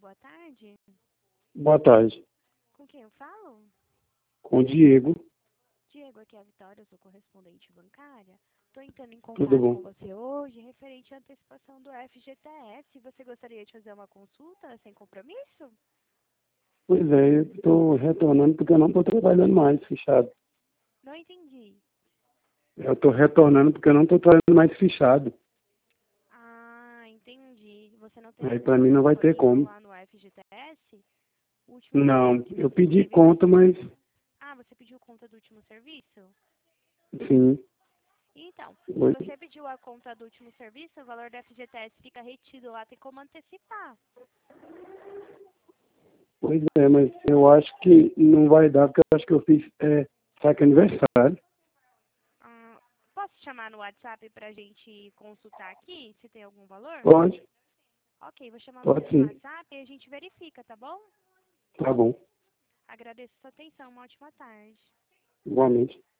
boa tarde. Boa tarde. Com quem eu falo? Com o Diego. Diego, aqui é a Vitória, eu sou correspondente bancária. Estou entrando em Tudo contato bom? com você hoje referente à antecipação do FGTS. Você gostaria de fazer uma consulta sem compromisso? Pois é, eu estou retornando porque eu não estou trabalhando mais fichado. Não entendi. Eu estou retornando porque eu não estou trabalhando mais fichado. Ah, entendi. Você não tem Aí alguma para mim vaga não vai ter disponível como. lá no FGTS? O último Não, período que eu você pedi teve foi... conta, mas Ah, você pediu conta do último serviço? sim. Então, se Oi. você pediu a conta do último serviço, o valor do FGTS fica retido lá, tem como antecipar. Pois é, mas eu acho que não vai dar porque eu acho que eu fiz saque aniversário. Ah, posso te chamar no WhatsApp pra gente consultar aqui, se tem algum valor? Pode? Ok, vou chamar você Pode no sim. WhatsApp e a gente verifica, tá bom? Tá bom. Agradeço a sua atenção, uma ótima tarde. Igualmente.